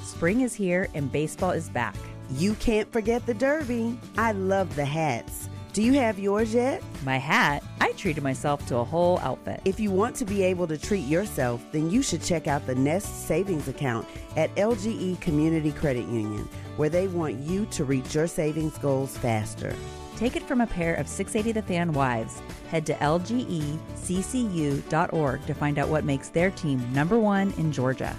Spring is here and baseball is back. You can't forget the Derby. I love the hats. Do you have yours yet? My hat? I treated myself to a whole outfit. If you want to be able to treat yourself, then you should check out the Nest Savings Account at LGE Community Credit Union, where they want you to reach your savings goals faster. Take it from a pair of 680 The Fan wives. Head to lgeccu.org to find out what makes their team #1 in Georgia.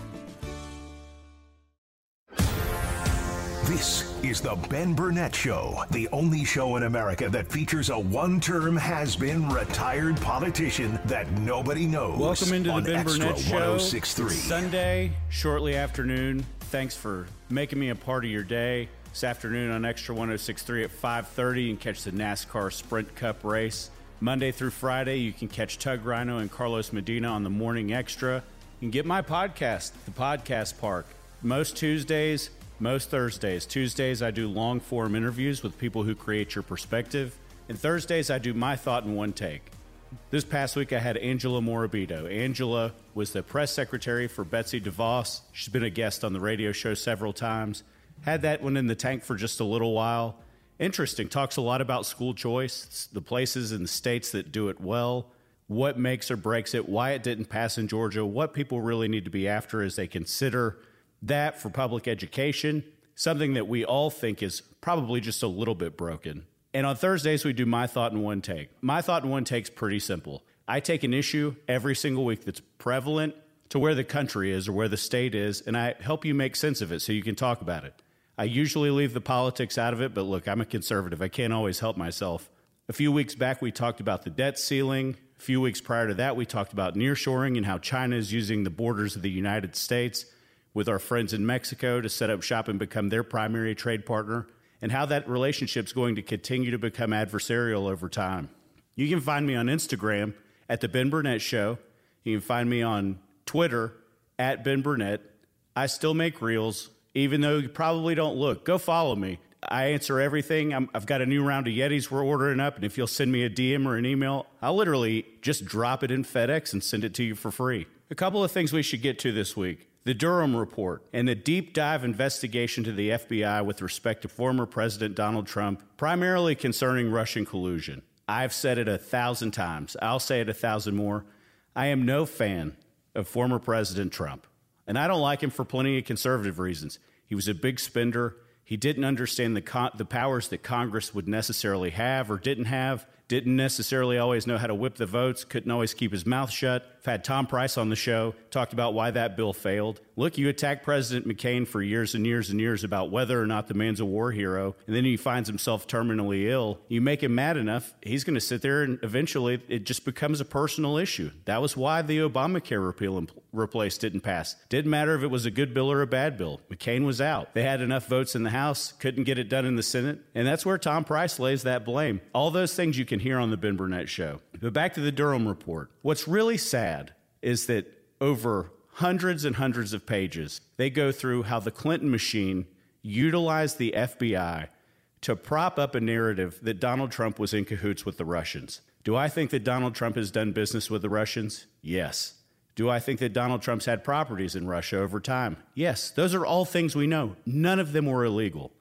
This is the Ben Burnett Show, the only show in America that features a one-term has-been retired politician that nobody knows. Welcome into the Ben Burnett Show. 1063. Sunday, shortly afternoon. Thanks for making me a part of your day. This afternoon on Extra 1063 at 5:30, you can catch the NASCAR Sprint Cup race. Monday through Friday, you can catch Tug Rhino and Carlos Medina on the Morning Extra. You can get my podcast, The Podcast Park, most Tuesdays, most Thursdays. Tuesdays, I do long-form interviews with people who create your perspective. And Thursdays, I do my thought in one take. This past week, I had Angela Morabito. Angela was the press secretary for Betsy DeVos. She's been a guest on the radio show several times. Had that one in the tank for just a little while. Interesting. Talks a lot about school choice, the places and the states that do it well, what makes or breaks it, why it didn't pass in Georgia, what people really need to be after as they consider that for public education, something that we all think is probably just a little bit broken. And on Thursdays, we do My Thought in One Take. My Thought in One Take's pretty simple. I take an issue every single week that's prevalent to where the country is or where the state is, and I help you make sense of it so you can talk about it. I usually leave the politics out of it, but look, I'm a conservative. I can't always help myself. A few weeks back, we talked about the debt ceiling. A few weeks prior to that, we talked about nearshoring and how China is using the borders of the United States with our friends in Mexico to set up shop and become their primary trade partner, and how that relationship's going to continue to become adversarial over time. You can find me on Instagram at The Ben Burnett Show. You can find me on Twitter at Ben Burnett. I still make reels. Even though you probably don't look, go follow me. I answer everything. I've got a new round of Yetis we're ordering up, and if you'll send me a DM or an email, I'll literally just drop it in FedEx and send it to you for free. A couple of things we should get to this week. The Durham Report and the deep dive investigation to the FBI with respect to former President Donald Trump, primarily concerning Russian collusion. I've said it 1,000 times. I'll say it 1,000 more. I am no fan of former President Trump. And I don't like him for plenty of conservative reasons. He was a big spender. He didn't understand the powers that Congress would necessarily have or didn't have, didn't necessarily always know how to whip the votes, couldn't always keep his mouth shut. I've had Tom Price on the show, talked about why that bill failed. Look, you attack President McCain for years and years and years about whether or not the man's a war hero, and then he finds himself terminally ill. You make him mad enough, he's going to sit there and eventually it just becomes a personal issue. That was why the Obamacare repeal and replace didn't pass. Didn't matter if it was a good bill or a bad bill. McCain was out. They had enough votes in the House, couldn't get it done in the Senate, and that's where Tom Price lays that blame. All those things you can hear on the Ben Burnett Show. But back to the Durham Report. What's really sad is that over hundreds and hundreds of pages, they go through how the Clinton machine utilized the FBI to prop up a narrative that Donald Trump was in cahoots with the Russians. Do I think that Donald Trump has done business with the Russians? Yes. Do I think that Donald Trump's had properties in Russia over time? Yes. Those are all things we know. None of them were illegal.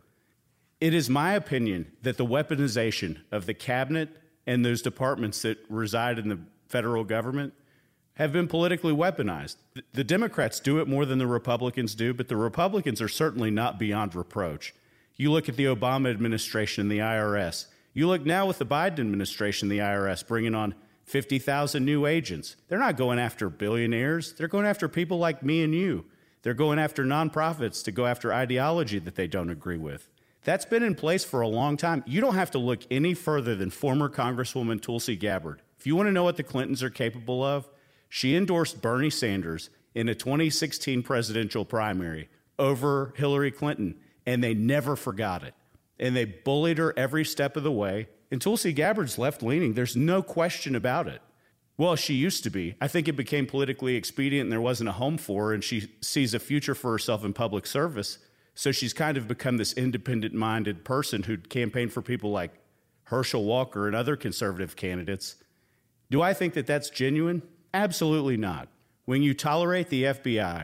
It is my opinion that the weaponization of the cabinet and those departments that reside in the federal government have been politically weaponized. The Democrats do it more than the Republicans do, but the Republicans are certainly not beyond reproach. You look at the Obama administration and the IRS. You look now with the Biden administration, the IRS, bringing on 50,000 new agents. They're not going after billionaires. They're going after people like me and you. They're going after nonprofits to go after ideology that they don't agree with. That's been in place for a long time. You don't have to look any further than former Congresswoman Tulsi Gabbard. If you want to know what the Clintons are capable of, she endorsed Bernie Sanders in a 2016 presidential primary over Hillary Clinton, and they never forgot it. And they bullied her every step of the way. And Tulsi Gabbard's left-leaning. There's no question about it. Well, she used to be. I think it became politically expedient and there wasn't a home for her, and she sees a future for herself in public service. So she's kind of become this independent-minded person who'd campaign for people like Herschel Walker and other conservative candidates. Do I think that that's genuine? Absolutely not. When you tolerate the FBI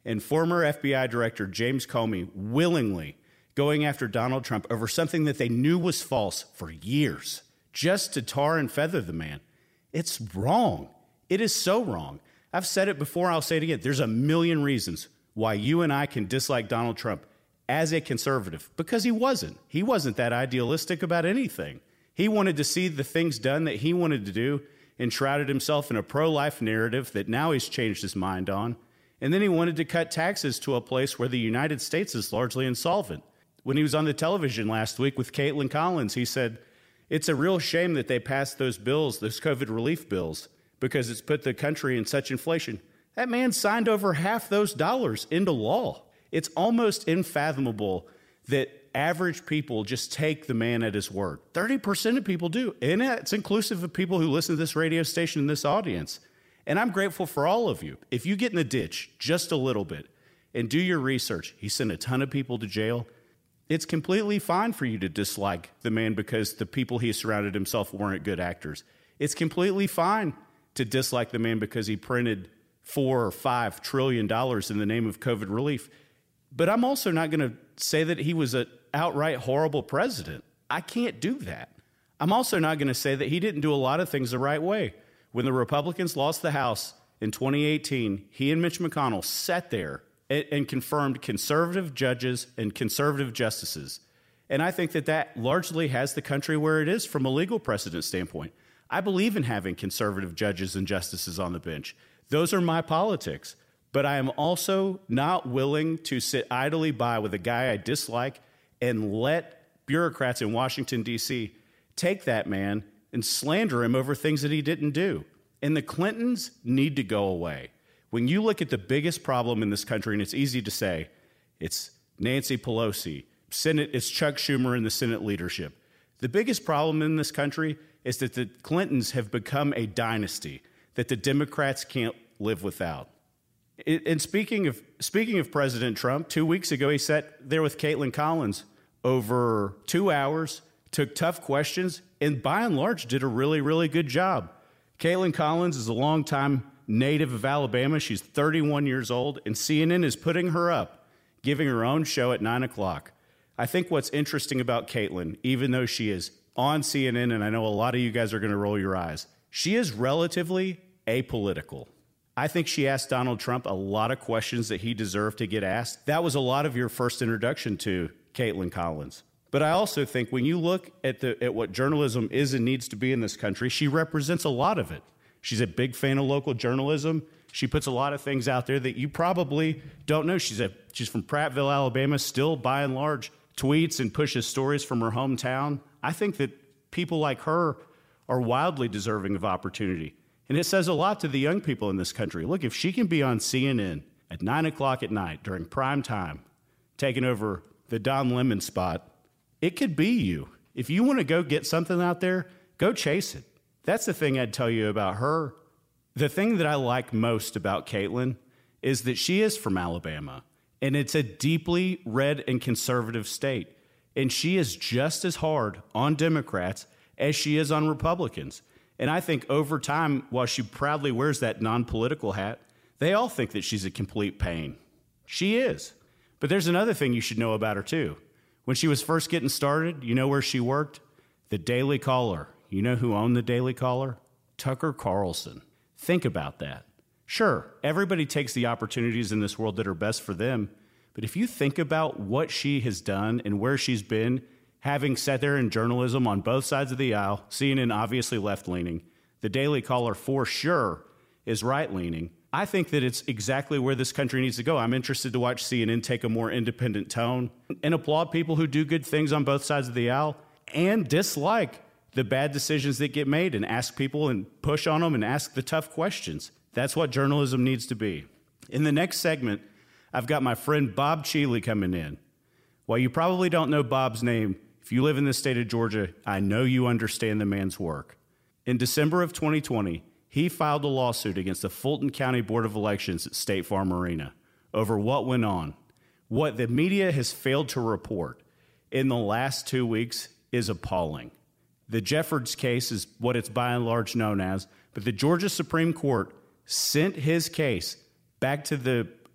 and former FBI Director James Comey willingly going after Donald Trump over something that they knew was false for years, just to tar and feather the man. It's wrong. It is so wrong. I've said it before, I'll say it again. There's a million reasons why you and I can dislike Donald Trump as a conservative, because he wasn't. He wasn't that idealistic about anything. He wanted to see the things done that he wanted to do, enshrouded himself in a pro-life narrative that now he's changed his mind on. And then he wanted to cut taxes to a place where the United States is largely insolvent. When he was on the television last week with Caitlin Collins, he said, it's a real shame that they passed those bills, those COVID relief bills, because it's put the country in such inflation. That man signed over half those dollars into law. It's almost unfathomable that average people just take the man at his word. 30% of people do. And it's inclusive of people who listen to this radio station and this audience. And I'm grateful for all of you. If you get in the ditch just a little bit and do your research, he sent a ton of people to jail. It's completely fine for you to dislike the man because the people he surrounded himself weren't good actors. It's completely fine to dislike the man because he printed $4 or $5 trillion in the name of COVID relief. But I'm also not going to say that he was an outright horrible president. I can't do that. I'm also not going to say that he didn't do a lot of things the right way. When the Republicans lost the House in 2018, he and Mitch McConnell sat there and confirmed conservative judges and conservative justices. And I think that that largely has the country where it is from a legal precedent standpoint. I believe in having conservative judges and justices on the bench. Those are my politics. But I am also not willing to sit idly by with a guy I dislike and let bureaucrats in Washington, D.C. take that man and slander him over things that he didn't do. And the Clintons need to go away. When you look at the biggest problem in this country, and it's easy to say, it's Nancy Pelosi, it's Chuck Schumer and the Senate leadership. The biggest problem in this country is that the Clintons have become a dynasty that the Democrats can't live without. And speaking of President Trump, 2 weeks ago, he sat there with Caitlin Collins over 2 hours, took tough questions, and by and large did a really, really good job. Caitlin Collins is a longtime native of Alabama. She's 31 years old, and CNN is putting her up, giving her own show at 9 o'clock. I think what's interesting about Caitlin, even though she is on CNN, and I know a lot of you guys are going to roll your eyes, she is relatively apolitical. I think she asked Donald Trump a lot of questions that he deserved to get asked. That was a lot of your first introduction to Caitlin Collins. But I also think when you look at what journalism is and needs to be in this country, she represents a lot of it. She's a big fan of local journalism. She puts a lot of things out there that you probably don't know. She's from Prattville, Alabama, still by and large tweets and pushes stories from her hometown. I think that people like her are wildly deserving of opportunity. And it says a lot to the young people in this country. Look, if she can be on CNN at 9 o'clock at night during prime time, taking over the Don Lemon spot, it could be you. If you want to go get something out there, go chase it. That's the thing I'd tell you about her. The thing that I like most about Caitlin is that she is from Alabama, and it's a deeply red and conservative state. And she is just as hard on Democrats as she is on Republicans. And I think over time, while she proudly wears that non-political hat, they all think that she's a complete pain. She is. But there's another thing you should know about her, too. When she was first getting started, you know where she worked? The Daily Caller. You know who owned the Daily Caller? Tucker Carlson. Think about that. Sure, everybody takes the opportunities in this world that are best for them. But if you think about what she has done and where she's been, having sat there in journalism on both sides of the aisle, CNN obviously left-leaning, the Daily Caller for sure is right-leaning. I think that it's exactly where this country needs to go. I'm interested to watch CNN take a more independent tone and applaud people who do good things on both sides of the aisle and dislike the bad decisions that get made and ask people and push on them and ask the tough questions. That's what journalism needs to be. In the next segment, I've got my friend Bob Cheeley coming in. While you probably don't know Bob's name, if you live in the state of Georgia, I know you understand the man's work. In December of 2020, he filed a lawsuit against the Fulton County Board of Elections at State Farm Arena over what went on. What the media has failed to report in the last 2 weeks is appalling. The Jeffords case is what it's by and large known as, but the Georgia Supreme Court sent his case back to the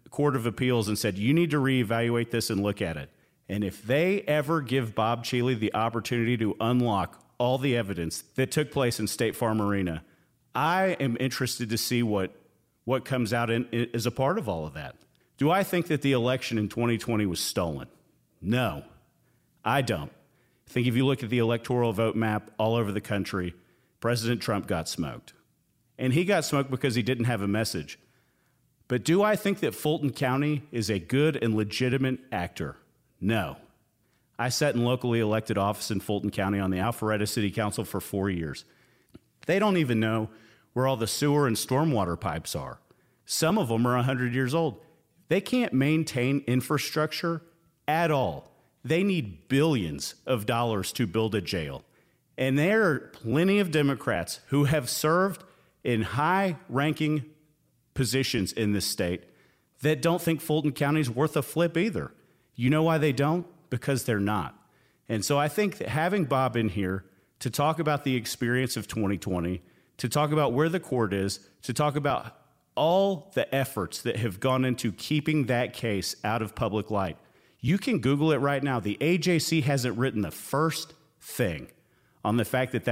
Court of Appeals and said, you need to reevaluate this and look at it. And if they ever give Bob Cheeley the opportunity to unlock all the evidence that took place in State Farm Arena, I am interested to see what comes out as a part of all of that. Do I think that the election in 2020 was stolen? No, I don't. I think if you look at the electoral vote map all over the country, President Trump got smoked. And he got smoked because he didn't have a message. But do I think that Fulton County is a good and legitimate actor? No. I sat in locally elected office in Fulton County on the Alpharetta City Council for 4 years. They don't even know where all the sewer and stormwater pipes are. Some of them are 100 years old. They can't maintain infrastructure at all. They need billions of dollars to build a jail. And there are plenty of Democrats who have served in high-ranking positions in this state that don't think Fulton County is worth a flip either. You know why they don't? Because they're not. And so I think that having Bob in here to talk about the experience of 2020, to talk about where the court is, to talk about all the efforts that have gone into keeping that case out of public light. You can Google it right now. The AJC hasn't written the first thing on the fact that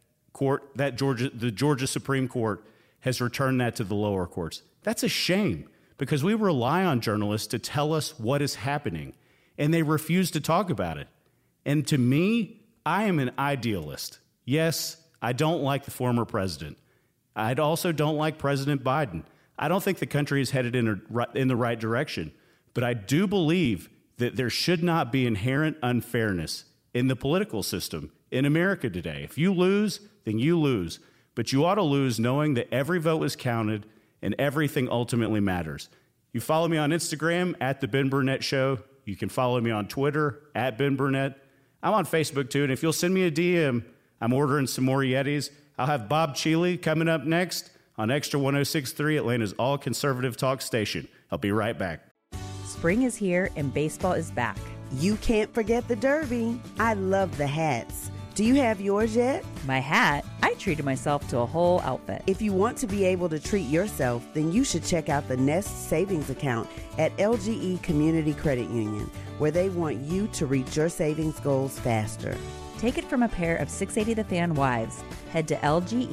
the Georgia Supreme Court has returned that to the lower courts. That's a shame because we rely on journalists to tell us what is happening, and they refuse to talk about it. And to me, I am an idealist. Yes, I don't like the former president. I also don't like President Biden. I don't think the country is headed in the right direction. But I do believe that there should not be inherent unfairness in the political system in America today. If you lose, then you lose. But you ought to lose knowing that every vote was counted and everything ultimately matters. You follow me on Instagram at The Ben Burnett Show. You can follow me on Twitter at Ben Burnett. I'm on Facebook too, and if you'll send me a DM, I'm ordering some more Yetis. I'll have Bob Cheeley coming up next on Extra 106.3, Atlanta's all-conservative talk station. I'll be right back. Spring is here and baseball is back. You can't forget the Derby. I love the hats. Do you have yours yet? My hat? I treated myself to a whole outfit. If you want to be able to treat yourself, then you should check out the Nest Savings Account at LGE Community Credit Union, where they want you to reach your savings goals faster. Take it from a pair of 680 The Fan wives. Head to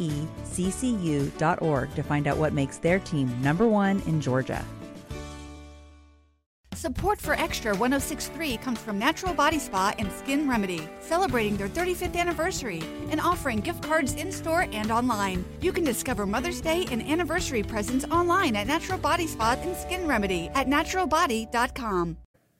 lgeccu.org to find out what makes their team #1 in Georgia. Support for Extra 106.3 comes from Natural Body Spa and Skin Remedy, celebrating their 35th anniversary and offering gift cards in-store and online. You can discover Mother's Day and anniversary presents online at Natural Body Spa and Skin Remedy at naturalbody.com.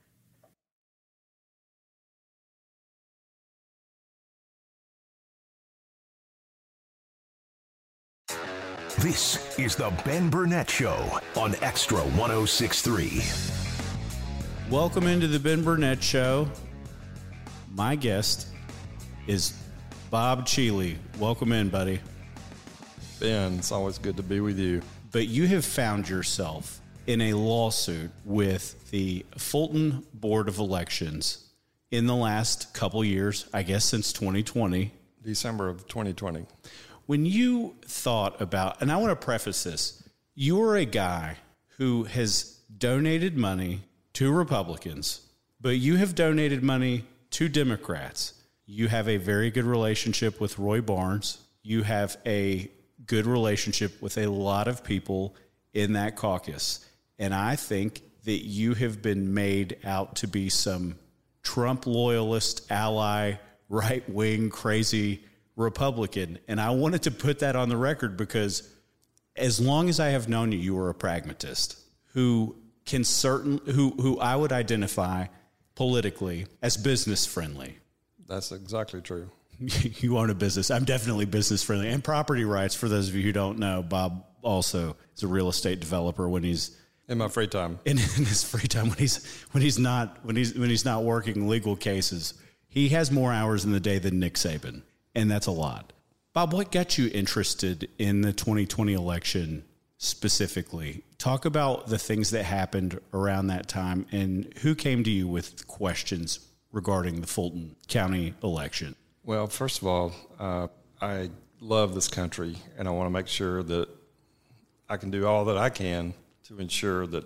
This is the Ben Burnett Show on Extra 106.3. Welcome into the Ben Burnett Show. My guest is Bob Cheeley. Welcome in, buddy. Ben, it's always good to be with you. But you have found yourself in a lawsuit with the Fulton Board of Elections in the last couple years, I guess since 2020. December of 2020. When you thought about, and I want to preface this, you're a guy who has donated money to Republicans, but you have donated money to Democrats. You have a very good relationship with Roy Barnes. You have a good relationship with a lot of people in that caucus. And I think that you have been made out to be some Trump loyalist, ally, right-wing, crazy Republican. And I wanted to put that on the record because as long as I have known you, you were a pragmatist who I would identify politically as business friendly. That's exactly true. You own a business. I'm definitely business friendly. And property rights, for those of you who don't know, Bob also is a real estate developer when he's in my free time. In his free time, when he's not working legal cases. He has more hours in the day than Nick Saban, and that's a lot. Bob, what got you interested in the 2020 election specifically? Talk about the things that happened around that time and who came to you with questions regarding the Fulton County election. Well, first of all, I love this country, and I want to make sure that I can do all that I can to ensure that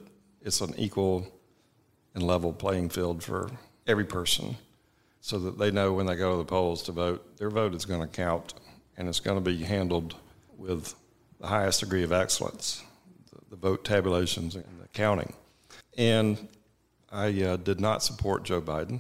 it's an equal and level playing field for every person so that they know when they go to the polls to vote, their vote is going to count, and it's going to be handled with the highest degree of excellence, the vote tabulations and the counting. And I did not support Joe Biden.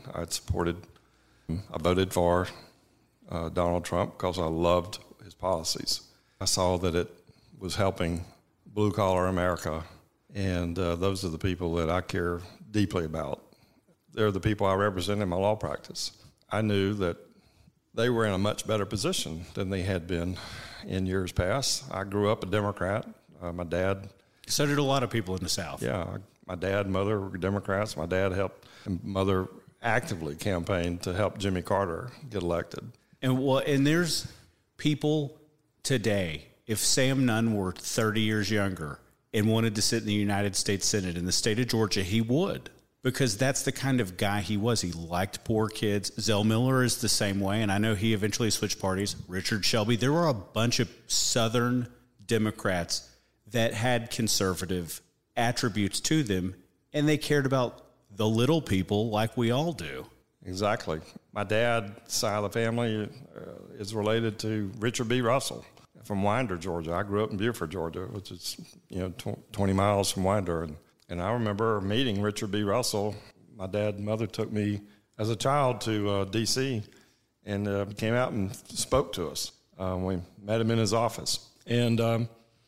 I voted for Donald Trump because I loved his policies. I saw that it was helping blue-collar America, and those are the people that I care deeply about. They're the people I represent in my law practice. I knew that they were in a much better position than they had been in years past. I grew up a Democrat. My dad... So did a lot of people in the South. Yeah. My dad and mother were Democrats. My dad helped, and mother actively campaigned to help Jimmy Carter get elected. And there's people today, if Sam Nunn were 30 years younger and wanted to sit in the United States Senate in the state of Georgia, he would, because that's the kind of guy he was. He liked poor kids. Zell Miller is the same way, and I know he eventually switched parties. Richard Shelby. There were a bunch of Southern Democrats that had conservative attributes to them, and they cared about the little people like we all do. Exactly. My dad's side of the family is related to Richard B. Russell from Winder, Georgia. I grew up in Beaufort, Georgia, which is 20 miles from Winder. And I remember meeting Richard B. Russell. My dad and mother took me as a child to D.C. and came out and spoke to us. We met him in his office. And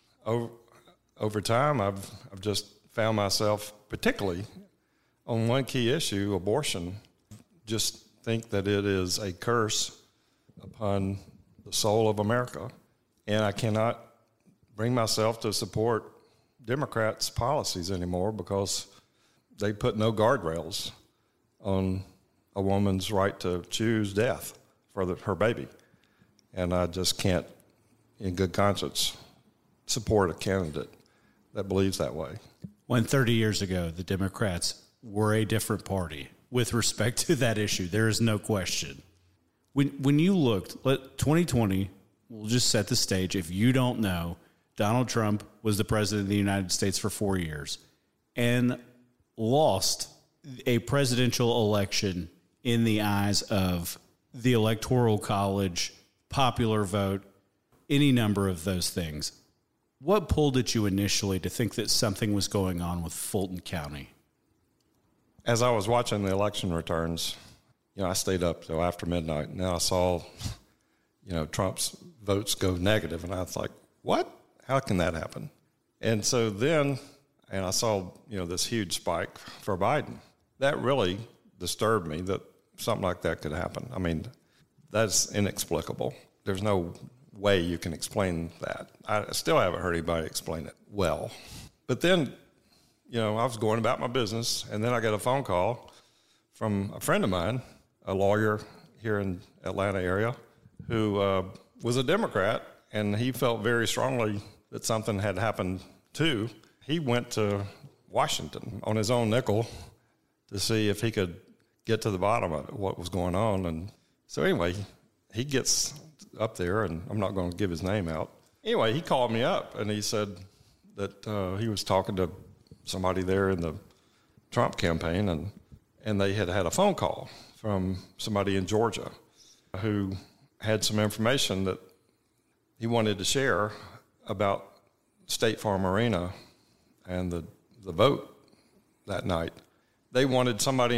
over time, I've just found myself, particularly on one key issue, abortion, just think that it is a curse upon the soul of America. And I cannot bring myself to support Democrats' policies anymore because they put no guardrails on a woman's right to choose death for her baby. And I just can't, in good conscience, support a candidate that believes that way. When 30 years ago, the Democrats were a different party with respect to that issue. There is no question. When you looked, 2020, we'll just set the stage. If you don't know, Donald Trump was the president of the United States for 4 years and lost a presidential election in the eyes of the Electoral College, popular vote, any number of those things. What pulled at you initially to think that something was going on with Fulton County? As I was watching the election returns, I stayed up till after midnight, and then I saw, Trump's votes go negative, and I was like, what? How can that happen? And so then, I saw, this huge spike for Biden. That really disturbed me that something like that could happen. I mean, that's inexplicable. There's no way you can explain that. I still haven't heard anybody explain it well. But then, I was going about my business, and then I got a phone call from a friend of mine, a lawyer here in Atlanta area, who was a Democrat, and he felt very strongly that something had happened too. He went to Washington on his own nickel to see if he could get to the bottom of it, what was going on. And so anyway, he gets up there, and I'm not going to give his name out. Anyway, he called me up, and he said that he was talking to somebody there in the Trump campaign, and they had had a phone call from somebody in Georgia who had some information that he wanted to share about State Farm Arena and the vote that night. They wanted somebody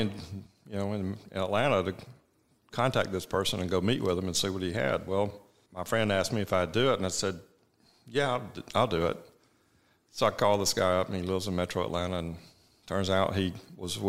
in Atlanta to contact this person and go meet with him and see what he had. Well, my friend asked me if I'd do it, and I said, yeah, I'll do it. So I called this guy up, and he lives in Metro Atlanta, and turns out he was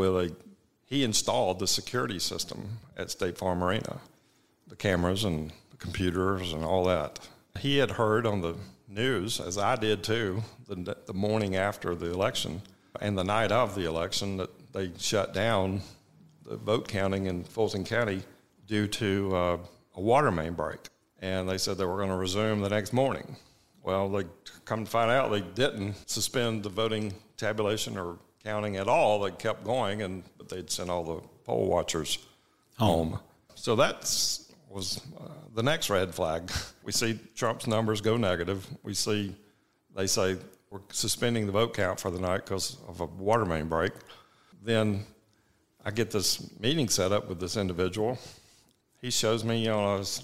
he installed the security system at State Farm Arena, the cameras and the computers and all that. He had heard on the news, as I did too, the morning after the election and the night of the election, that they shut down the vote counting in Fulton County due to a water main break. And they said they were going to resume the next morning. Well, they come to find out they didn't suspend the voting tabulation or counting at all. They kept going, but they'd sent all the poll watchers home. So that was the next red flag. We see Trump's numbers go negative. We see they say We're suspending the vote count for the night because of a water main break. Then I get this meeting set up with this individual. He shows me on his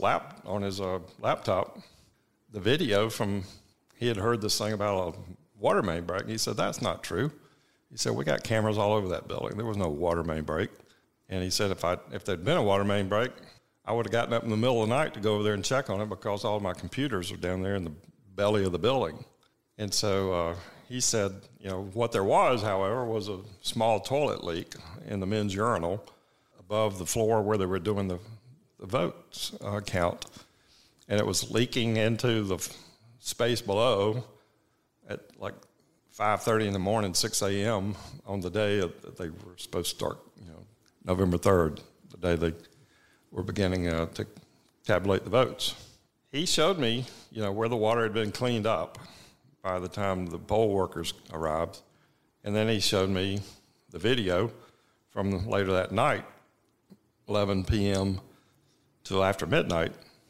laptop the video from, he had heard this thing about a water main break. He said, that's not true. He said, we got cameras all over that building. There was no water main break. And he said, if there'd been a water main break, I would have gotten up in the middle of the night to go over there and check on it because all my computers are down there in the belly of the building. And so he said, what there was, however, was a small toilet leak in the men's urinal above the floor where they were doing the votes count. And it was leaking into the space below at like 5:30 in the morning, 6 a.m. on the day that they were supposed to start, November 3rd, the day they were beginning to tabulate the votes. He showed me, where the water had been cleaned up by the time the poll workers arrived. And then he showed me the video from later that night, 11 p.m. till after midnight.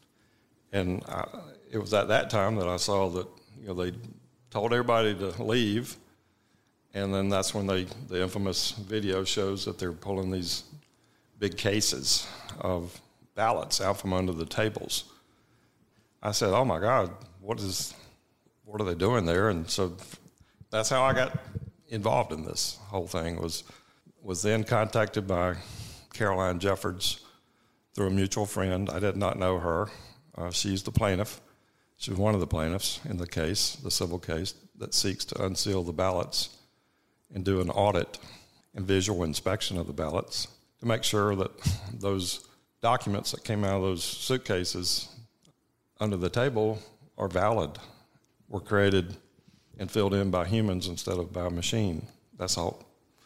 And it was at that time that I saw that, they told everybody to leave. And then that's when the infamous video shows that they're pulling these big cases of ballots out from under the tables. I said, oh my God, what are they doing there? And so that's how I got involved in this whole thing, was then contacted by Caroline Jeffords through a mutual friend. I did not know her. She's the plaintiff. She was one of the plaintiffs in the case, the civil case, that seeks to unseal the ballots and do an audit and visual inspection of the ballots to make sure that those documents that came out of those suitcases under the table are valid, were created and filled in by humans instead of by a machine. That's all.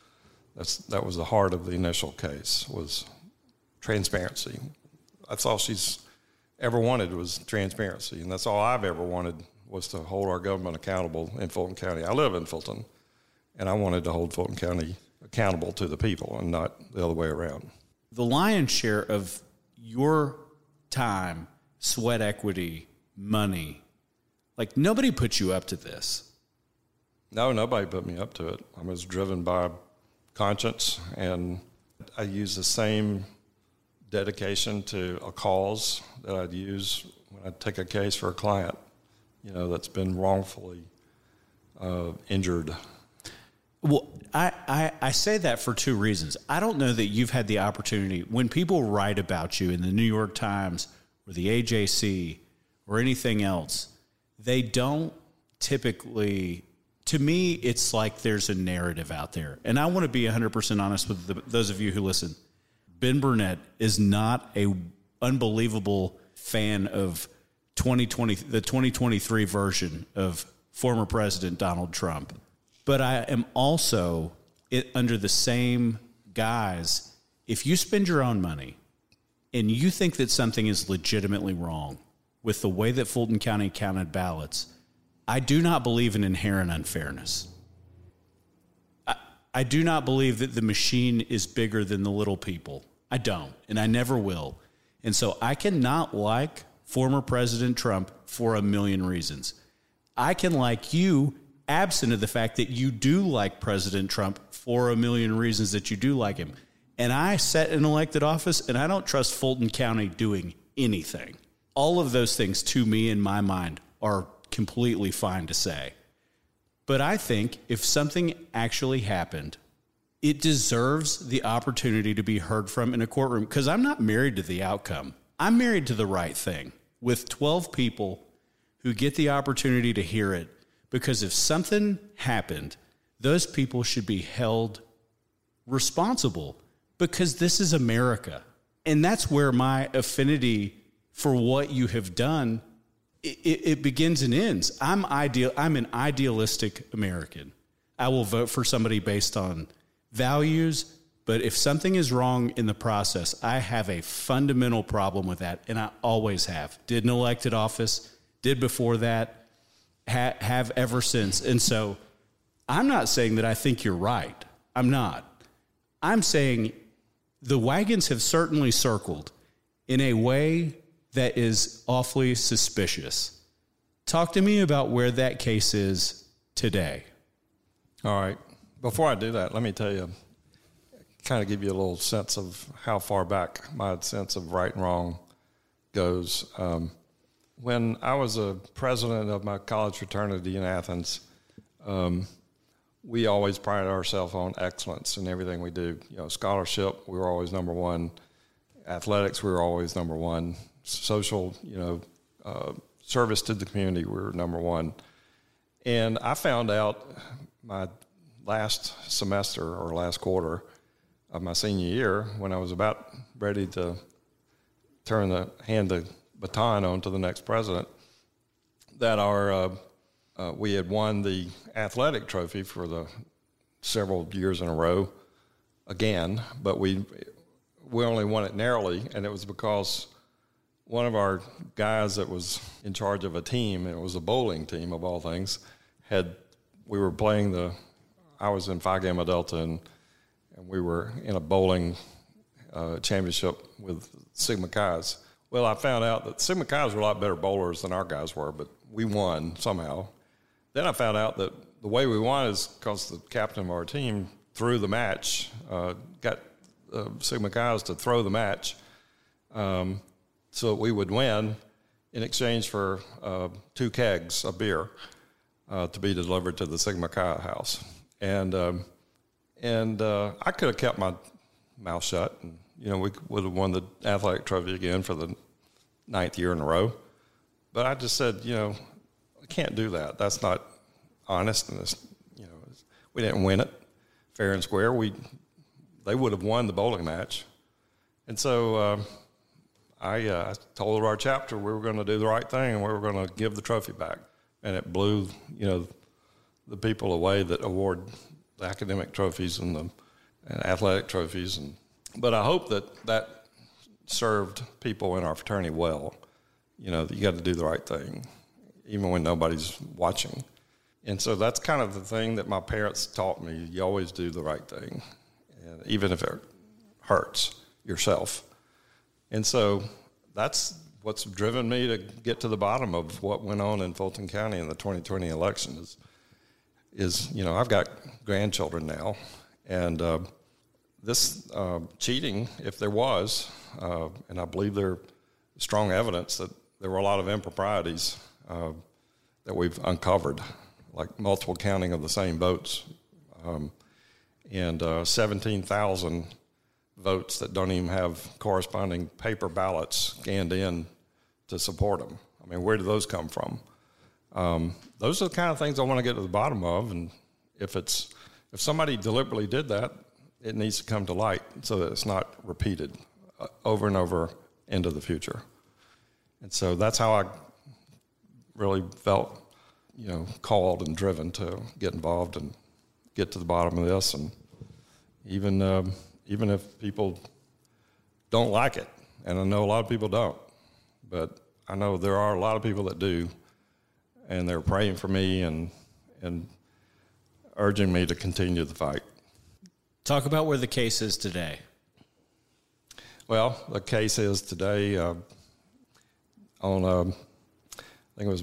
That was the heart of the initial case, was transparency. That's all she's ever wanted, was transparency, and that's all I've ever wanted, was to hold our government accountable in Fulton County. I live in Fulton, and I wanted to hold Fulton County accountable to the people and not the other way around. The lion's share of your time, sweat equity, money, like nobody put you up to this. No, nobody put me up to it. I was driven by conscience, and I use the same dedication to a cause that I'd use when I take a case for a client, that's been wrongfully injured. Well, I say that for two reasons. I don't know that you've had the opportunity, when people write about you in the New York Times or the AJC or anything else, they don't typically, to me, it's like there's a narrative out there. And I want to be 100% honest with those of you who listen. Ben Burnett is not a unbelievable fan of the 2023 version of former President Donald Trump. But I am also under the same guise. If you spend your own money and you think that something is legitimately wrong with the way that Fulton County counted ballots, I do not believe in inherent unfairness. I do not believe that the machine is bigger than the little people. I don't, and I never will. And so I cannot like former President Trump for a million reasons. I can like you absent of the fact that you do like President Trump for a million reasons that you do like him. And I sat in elected office, and I don't trust Fulton County doing anything. All of those things, to me, in my mind, are completely fine to say. But I think if something actually happened, it deserves the opportunity to be heard from in a courtroom, because I'm not married to the outcome. I'm married to the right thing with 12 people who get the opportunity to hear it, because if something happened, those people should be held responsible, because this is America. And that's where my affinity for what you have done, it begins and ends. I'm an idealistic American. I will vote for somebody based on values, but if something is wrong in the process, I have a fundamental problem with that, and I always have. Did in elected office, did before that, have ever since. And so I'm not saying that I think you're right. I'm not. I'm saying the wagons have certainly circled in a way that is awfully suspicious. Talk to me about where that case is today? All right. Before I do that, let me tell you, kind of give you a little sense of how far back my sense of right and wrong goes. When I was a president of my college fraternity in Athens, we always prided ourselves on excellence in everything we do. You know, scholarship, we were always number one. Athletics, we were always number one. Social, service to the community, we were number one. And I found out my last semester or last quarter of my senior year, when I was about ready to hand the baton on to the next president, that we had won the athletic trophy for the several years in a row again, but we only won it narrowly, and it was because one of our guys that was in charge of a team, and it was a bowling team of all things, I was in Phi Gamma Delta, and we were in a bowling championship with Sigma Chi's. Well, I found out that Sigma Chi's were a lot better bowlers than our guys were, but we won somehow. Then I found out that the way we won is because the captain of our team threw the match, got Sigma Chi's to throw the match so that we would win in exchange for 2 kegs of beer to be delivered to the Sigma Chi house. And I could have kept my mouth shut, and we would have won the athletic trophy again for the 9th year in a row. But I just said, I can't do that. That's not honest, and we didn't win it fair and square. They would have won the bowling match, and so I told our chapter we were going to do the right thing and we were going to give the trophy back, and it blew the people away that award the academic trophies and athletic trophies. But I hope that served people in our fraternity well. That you got to do the right thing, even when nobody's watching. And so that's kind of the thing that my parents taught me. You always do the right thing, and even if it hurts yourself. And so that's what's driven me to get to the bottom of what went on in Fulton County in the 2020 election is I've got grandchildren now, and this cheating, if there was, and I believe there's strong evidence that there were a lot of improprieties that we've uncovered, like multiple counting of the same votes, and 17,000 votes that don't even have corresponding paper ballots scanned in to support them. I mean, where do those come from? Those are the kind of things I want to get to the bottom of, and if somebody deliberately did that, it needs to come to light so that it's not repeated over and over into the future. And so that's how I really felt, called and driven to get involved and get to the bottom of this. And even if people don't like it, and I know a lot of people don't, but I know there are a lot of people that do, and they're praying for me and urging me to continue the fight. Talk about where the case is today. Well, the case is today on, I think it was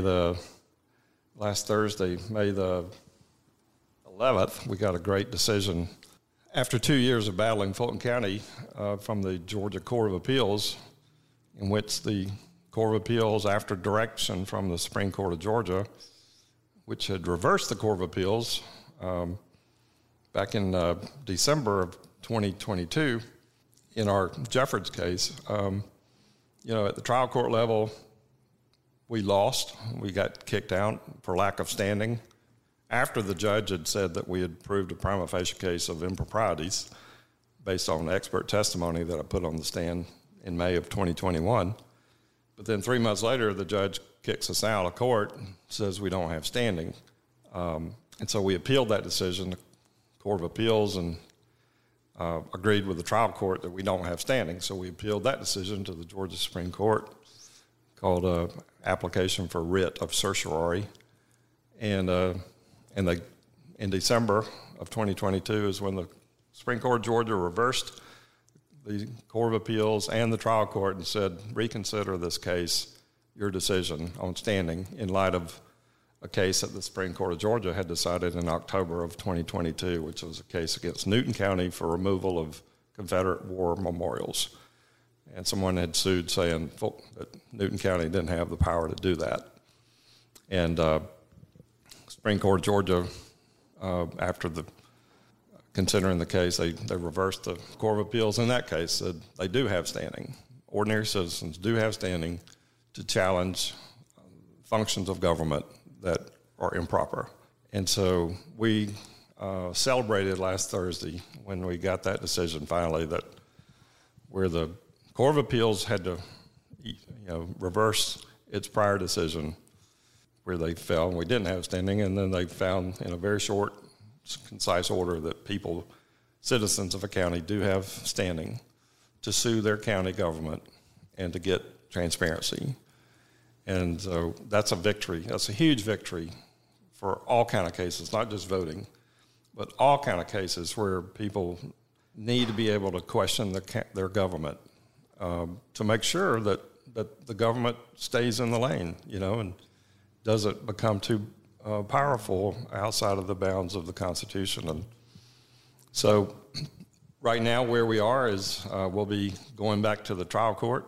last Thursday, May the 11th, we got a great decision. After 2 years of battling Fulton County from the Georgia Court of Appeals, in which the Court of Appeals, after direction from the Supreme Court of Georgia, which had reversed the Court of Appeals back in December of 2022, in our Jeffords case, at the trial court level, we lost. We got kicked out for lack of standing after the judge had said that we had proved a prima facie case of improprieties based on expert testimony that I put on the stand in May of 2021. But then 3 months later, the judge kicks us out of court and says we don't have standing. And so we appealed that decision to the Court of Appeals and agreed with the trial court that we don't have standing. So we appealed that decision to the Georgia Supreme Court, called an application for writ of certiorari. And in December of 2022 is when the Supreme Court of Georgia reversed the Court of Appeals and the trial court and said, reconsider this case, your decision on standing, in light of a case that the Supreme Court of Georgia had decided in October of 2022, which was a case against Newton County for removal of Confederate war memorials. And someone had sued saying that Newton County didn't have the power to do that. And Supreme Court of Georgia, after considering the case, they reversed the Court of Appeals in that case, said they do have standing. Ordinary citizens do have standing to challenge functions of government that are improper. And so we celebrated last Thursday when we got that decision finally, that where the Court of Appeals had to reverse its prior decision where they felt we didn't have standing, and then they found in a very short, concise order that citizens of a county do have standing to sue their county government and to get transparency. And so that's a victory. That's a huge victory for all kind of cases, not just voting, but all kind of cases where people need to be able to question their government to make sure that the government stays in the lane, and doesn't become too powerful outside of the bounds of the Constitution. And so right now where we are is we'll be going back to the trial court.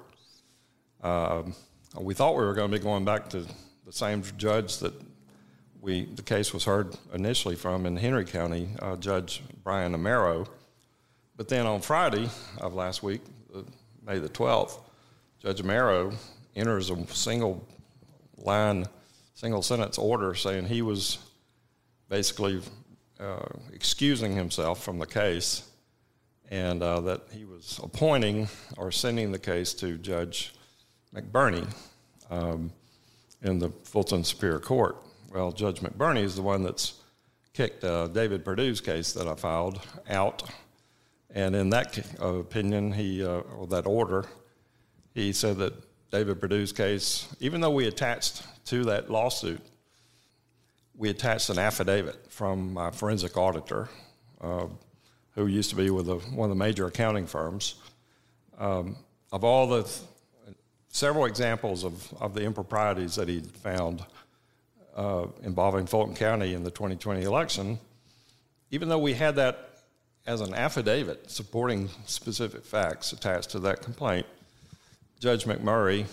We thought we were going to be going back to the same judge that the case was heard initially from in Henry County, Judge Brian Amaro. But then on Friday of last week, May the 12th, Judge Amaro enters a single sentence order saying he was basically excusing himself from the case, and that he was appointing or sending the case to Judge McBurney in the Fulton Superior Court. Well, Judge McBurney is the one that's kicked David Perdue's case that I filed out, and in that opinion, or that order, he said that David Perdue's case, even though we attached to that lawsuit, we attached an affidavit from my forensic auditor, who used to be with one of the major accounting firms, of all the several examples of the improprieties that he'd found involving Fulton County in the 2020 election. Even though we had that as an affidavit supporting specific facts attached to that complaint, Judge McBurney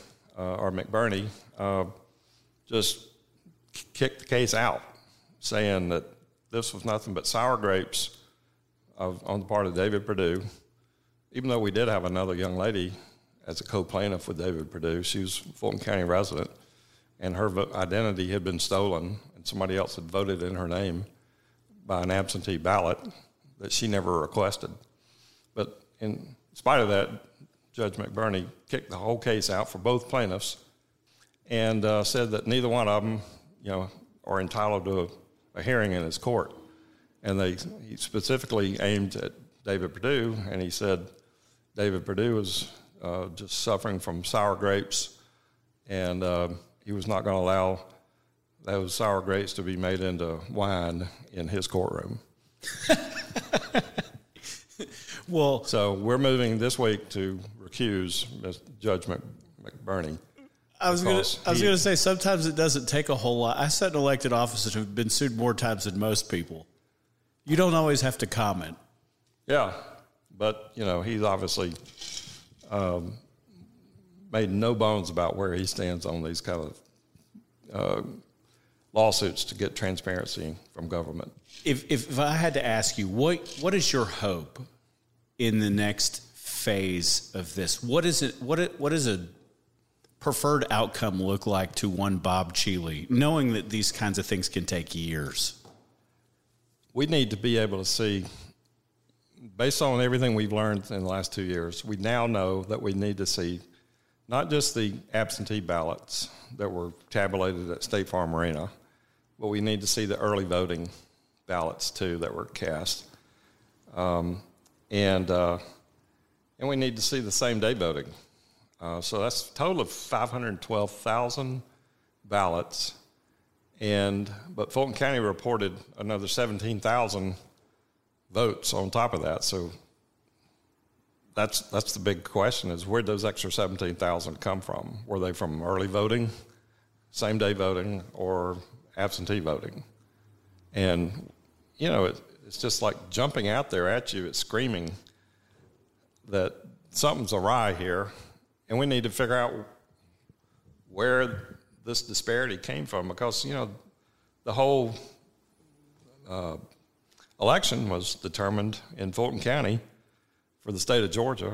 just kicked the case out, saying that this was nothing but sour grapes on the part of David Perdue. Even though we did have another young lady as a co-plaintiff with David Perdue, she was a Fulton County resident, and her identity had been stolen, and somebody else had voted in her name by an absentee ballot that she never requested. But in spite of that, Judge McBurney kicked the whole case out for both plaintiffs and said that neither one of them, are entitled to a hearing in his court. And he specifically aimed at David Perdue, and he said David Perdue was just suffering from sour grapes, and he was not going to allow those sour grapes to be made into wine in his courtroom. Well, so we're moving this week to recuse Judge McBurney. I was going to say, sometimes it doesn't take a whole lot. I sat in elected offices who've been sued more times than most people. You don't always have to comment. Yeah, but, he's obviously made no bones about where he stands on these kind of lawsuits to get transparency from government. If I had to ask you, what is your hope in the next phase of this? What is it? What does a preferred outcome look like to one Bob Cheeley, knowing that these kinds of things can take years? We need to be able to see, based on everything we've learned in the last 2 years, we now know that we need to see not just the absentee ballots that were tabulated at State Farm Arena, but we need to see the early voting ballots too that were cast, and we need to see the same day voting. So that's a total of 512,000 ballots, but Fulton County reported another 17,000 votes on top of that. So that's the big question: is where did those extra 17,000 come from? Were they from early voting, same day voting, or absentee voting. And, it's just like jumping out there at you, it's screaming that something's awry here, and we need to figure out where this disparity came from, because, the whole election was determined in Fulton County for the state of Georgia.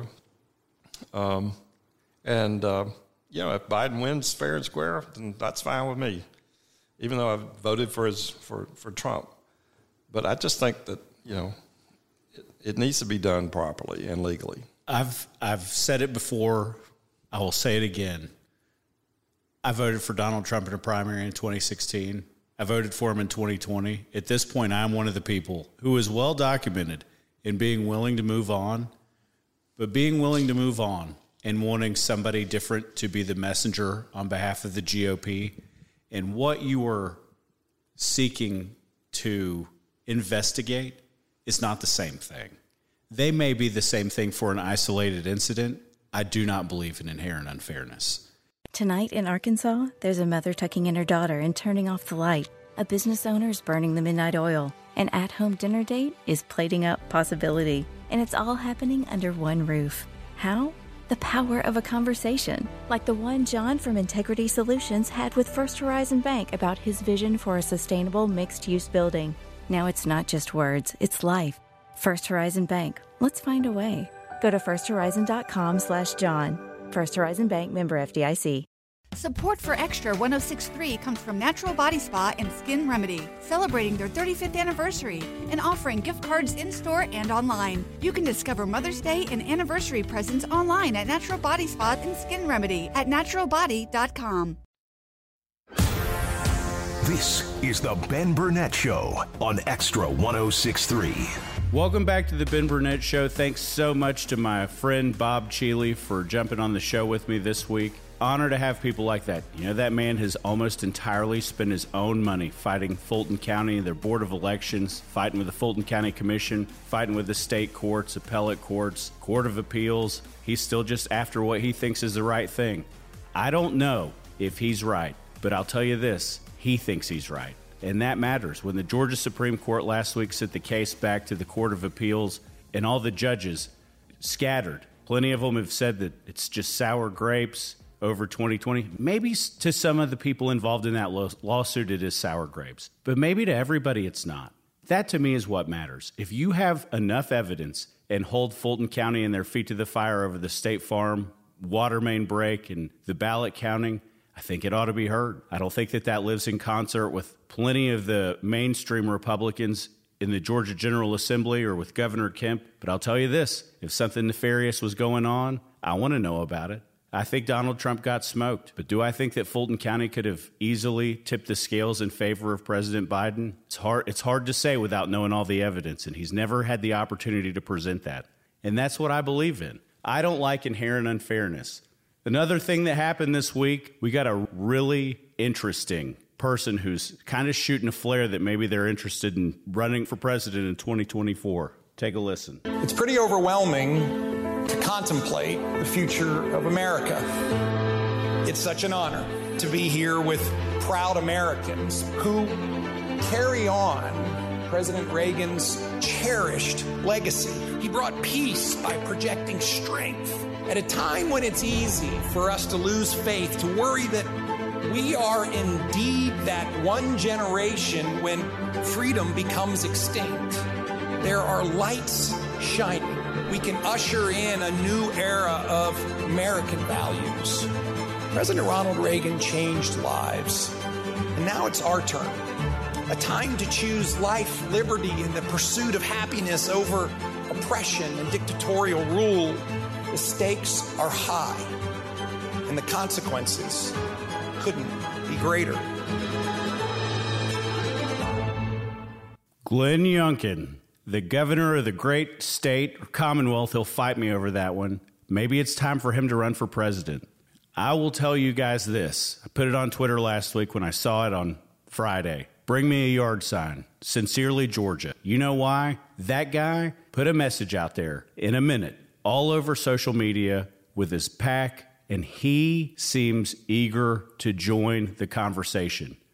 If Biden wins fair and square, then that's fine with me, even though I voted for Trump. But I just think that, it needs to be done properly and legally. I've said it before. I will say it again. I voted for Donald Trump in a primary in 2016. I voted for him in 2020. At this point, I'm one of the people who is well documented in being willing to move on, but being willing to move on and wanting somebody different to be the messenger on behalf of the GOP, and what you are seeking to investigate is not the same thing. They may be the same thing for an isolated incident. I do not believe in inherent unfairness. Tonight in Arkansas, there's a mother tucking in her daughter and turning off the light. A business owner is burning the midnight oil. An at-home dinner date is plating up possibility. And it's all happening under one roof. How? The power of a conversation, like the one John from Integrity Solutions had with First Horizon Bank about his vision for a sustainable mixed-use building. Now it's not just words, it's life. First Horizon Bank. Let's find a way. Go to firsthorizon.com/John. First Horizon Bank, member FDIC. Support for Extra 106.3 comes from Natural Body Spa and Skin Remedy, celebrating their 35th anniversary and offering gift cards in-store and online. You can discover Mother's Day and anniversary presents online at Natural Body Spa and Skin Remedy at naturalbody.com. This is the Ben Burnett Show on Extra 106.3. Welcome back to the Ben Burnett Show. Thanks so much to my friend Bob Cheeley for jumping on the show with me this week. Honor to have people like that. That man has almost entirely spent his own money fighting Fulton County, their Board of Elections, fighting with the Fulton County Commission, fighting with the state courts, appellate courts, Court of Appeals. He's still just after what he thinks is the right thing. I don't know if he's right, but I'll tell you this, he thinks he's right. And that matters. When the Georgia Supreme Court last week sent the case back to the Court of Appeals and all the judges scattered, plenty of them have said that it's just sour grapes over 2020. Maybe to some of the people involved in that lawsuit, it is sour grapes. But maybe to everybody, it's not. That, to me, is what matters. If you have enough evidence and hold Fulton County and their feet to the fire over the State Farm water main break and the ballot counting, I think it ought to be heard. I don't think that lives in concert with plenty of the mainstream Republicans in the Georgia General Assembly or with Governor Kemp. But I'll tell you this, if something nefarious was going on, I want to know about it. I think Donald Trump got smoked. But do I think that Fulton County could have easily tipped the scales in favor of President Biden? It's hard to say without knowing all the evidence, and he's never had the opportunity to present that. And that's what I believe in. I don't like inherent unfairness. Another thing that happened this week, we got a really interesting person who's kind of shooting a flare that maybe they're interested in running for president in 2024. Take a listen. It's pretty overwhelming to contemplate the future of America. It's such an honor to be here with proud Americans who carry on President Reagan's cherished legacy. He brought peace by projecting strength. At a time when it's easy for us to lose faith, to worry that we are indeed that one generation when freedom becomes extinct, there are lights shining. We can usher in a new era of American values. President Ronald Reagan changed lives, and now it's our turn. A time to choose life, liberty, and the pursuit of happiness over oppression and dictatorial rule. The stakes are high, and the consequences couldn't be greater. Glenn Youngkin, the governor of the great state or Commonwealth, he'll fight me over that one. Maybe it's time for him to run for president. I will tell you guys this. I put it on Twitter last week when I saw it on Friday. Bring me a yard sign. Sincerely, Georgia. You know why? That guy put a message out there in a minute all over social media with his PAC, and he seems eager to join the conversation.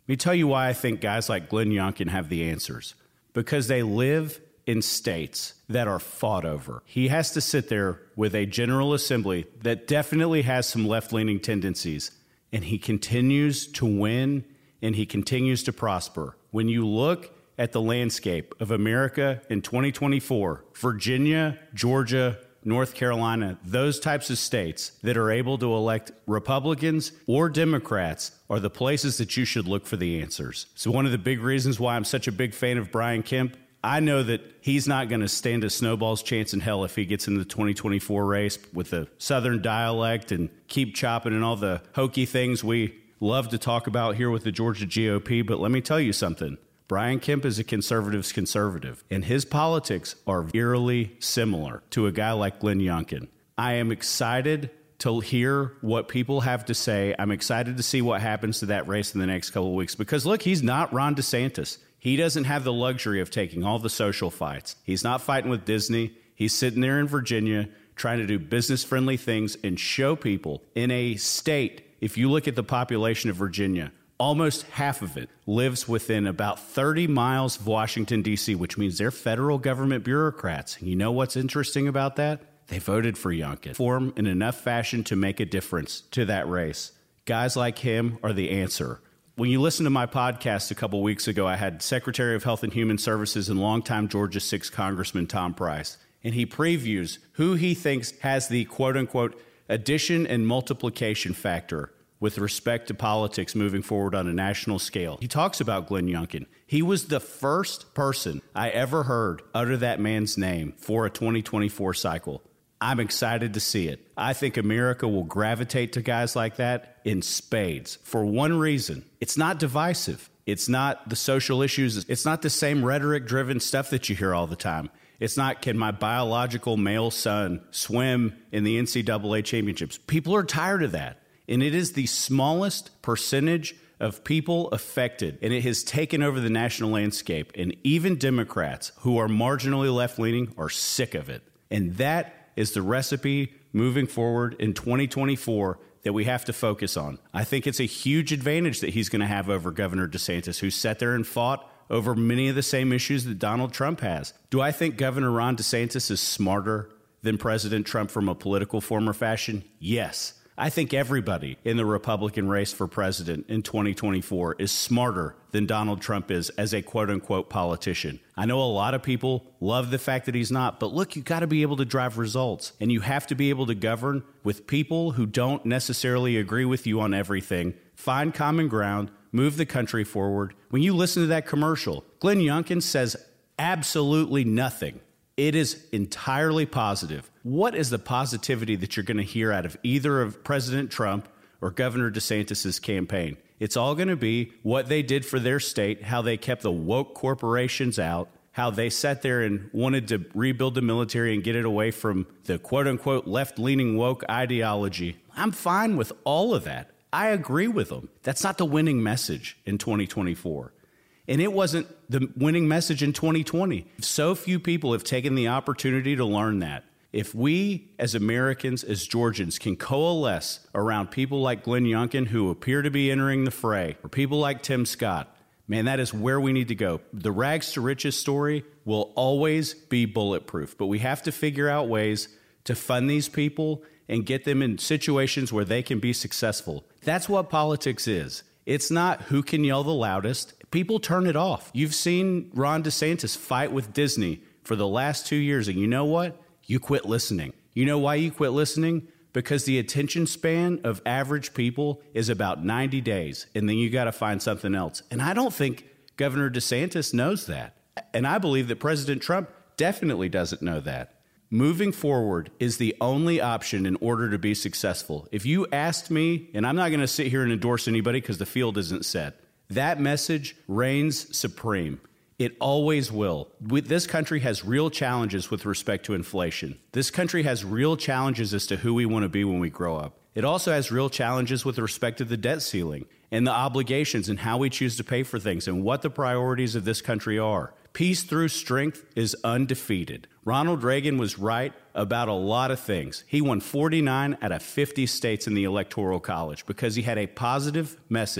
Let me tell you why I think guys like Glenn Youngkin have the answers. Because they live in states that are fought over. He has to sit there with a General Assembly that definitely has some left-leaning tendencies, and he continues to win and he continues to prosper. When you look at the landscape of America in 2024, Virginia, Georgia, North Carolina, those types of states that are able to elect Republicans or Democrats are the places that you should look for the answers. So one of the big reasons why I'm such a big fan of Brian Kemp, I know that he's not going to stand a snowball's chance in hell if he gets in the 2024 race with a Southern dialect and keep chopping and all the hokey things we love to talk about here with the Georgia GOP. But let me tell you something. Brian Kemp is a conservative's conservative, and his politics are eerily similar to a guy like Glenn Youngkin. I am excited to hear what people have to say. I'm excited to see what happens to that race in the next couple of weeks because, look, he's not Ron DeSantis. He doesn't have the luxury of taking all the social fights. He's not fighting with Disney. He's sitting there in Virginia trying to do business-friendly things and show people in a state, if you look at the population of Virginia, almost half of it lives within about 30 miles of Washington, D.C., which means they're federal government bureaucrats. And you know what's interesting about that? They voted for Youngkin. For him in enough fashion to make a difference to that race. Guys like him are the answer. When you listen to my podcast a couple weeks ago, I had Secretary of Health and Human Services and longtime Georgia 6 Congressman Tom Price, and he previews who he thinks has the quote-unquote addition and multiplication factor with respect to politics moving forward on a national scale. He talks about Glenn Youngkin. He was the first person I ever heard utter that man's name for a 2024 cycle. I'm excited to see it. I think America will gravitate to guys like that in spades for one reason. It's not divisive. It's not the social issues. It's not the same rhetoric-driven stuff that you hear all the time. It's not, can my biological male son swim in the NCAA championships? People are tired of that. And it is the smallest percentage of people affected, and it has taken over the national landscape. And even Democrats who are marginally left-leaning are sick of it. And that is the recipe moving forward in 2024 that we have to focus on. I think it's a huge advantage that he's going to have over Governor DeSantis, who sat there and fought over many of the same issues that Donald Trump has. Do I think Governor Ron DeSantis is smarter than President Trump from a political form or fashion? Yes. I think everybody in the Republican race for president in 2024 is smarter than Donald Trump is as a quote-unquote politician. I know a lot of people love the fact that he's not, but look, you got to be able to drive results, and you have to be able to govern with people who don't necessarily agree with you on everything, find common ground, move the country forward. When you listen to that commercial, Glenn Youngkin says absolutely nothing. It is entirely positive. What is the positivity that you're going to hear out of either of President Trump or Governor DeSantis' campaign? It's all going to be what they did for their state, how they kept the woke corporations out, how they sat there and wanted to rebuild the military and get it away from the quote-unquote left-leaning woke ideology. I'm fine with all of that. I agree with them. That's not the winning message in 2024. And it wasn't the winning message in 2020. So few people have taken the opportunity to learn that. If we, as Americans, as Georgians, can coalesce around people like Glenn Youngkin, who appear to be entering the fray, or people like Tim Scott, man, that is where we need to go. The rags to riches story will always be bulletproof, but we have to figure out ways to fund these people and get them in situations where they can be successful. That's what politics is. It's not who can yell the loudest. People turn it off. You've seen Ron DeSantis fight with Disney for the last 2 years, and you know what? You quit listening. You know why you quit listening? Because the attention span of average people is about 90 days, and then you got to find something else. And I don't think Governor DeSantis knows that. And I believe that President Trump definitely doesn't know that. Moving forward is the only option in order to be successful. If you asked me, and I'm not going to sit here and endorse anybody because the field isn't set, that message reigns supreme. It always will. This country has real challenges with respect to inflation. This country has real challenges as to who we want to be when we grow up. It also has real challenges with respect to the debt ceiling and the obligations and how we choose to pay for things and what the priorities of this country are. Peace through strength is undefeated. Ronald Reagan was right about a lot of things. He won 49 out of 50 states in the Electoral College because he had a positive message.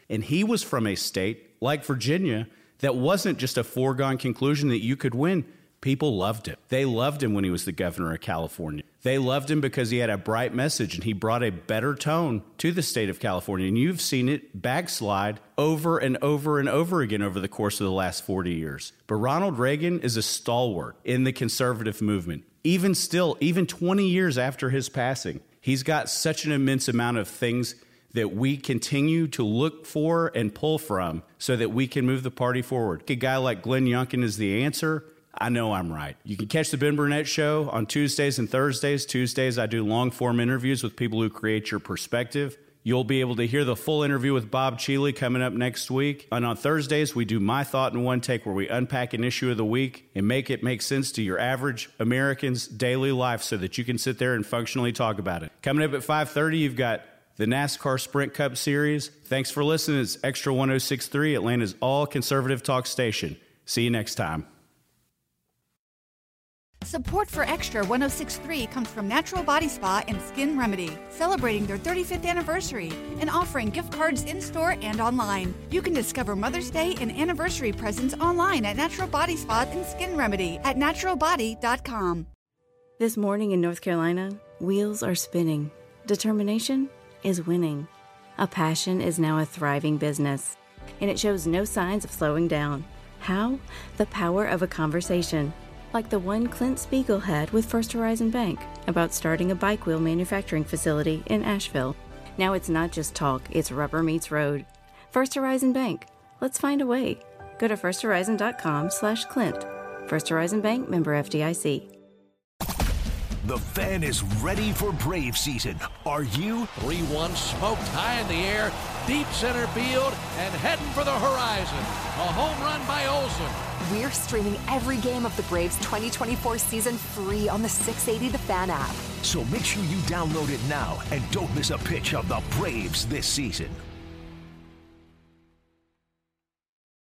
And he was from a state like Virginia that wasn't just a foregone conclusion that you could win. People loved him. They loved him when he was the governor of California. They loved him because he had a bright message and he brought a better tone to the state of California. And you've seen it backslide over and over and over again over the course of the last 40 years. But Ronald Reagan is a stalwart in the conservative movement. Even still, even 20 years after his passing, he's got such an immense amount of things that we continue to look for and pull from so that we can move the party forward. A guy like Glenn Youngkin is the answer. I know I'm right. You can catch the Ben Burnett Show on Tuesdays and Thursdays. Tuesdays, I do long-form interviews with people who create your perspective. You'll be able to hear the full interview with Bob Cheeley coming up next week. And on Thursdays, we do My Thought in One Take, where we unpack an issue of the week and make it make sense to your average American's daily life so that you can sit there and functionally talk about it. Coming up at 5:30, you've got the NASCAR Sprint Cup Series. Thanks for listening. It's Extra 106.3, Atlanta's all-conservative talk station. See you next time. Support for Extra 106.3 comes from Natural Body Spa and Skin Remedy, celebrating their 35th anniversary and offering gift cards in-store and online. You can discover Mother's Day and anniversary presents online at Natural Body Spa and Skin Remedy at naturalbody.com. This morning in North Carolina, wheels are spinning. Determination is winning. A passion is now a thriving business, and it shows no signs of slowing down. How? The power of a conversation. Like the one Clint Spiegel had with First Horizon Bank about starting a bike wheel manufacturing facility in Asheville. Now it's not just talk, it's rubber meets road. First Horizon Bank. Let's find a way. Go to firsthorizon.com/Clint. First Horizon Bank, member FDIC. The Fan is ready for Brave season. Are you? 3-1 smoked high in the air, deep center field, and heading for the horizon. A home run by Olsen. We're streaming every game of the Braves 2024 season free on the 680 The Fan app. So make sure you download it now and don't miss a pitch of the Braves this season.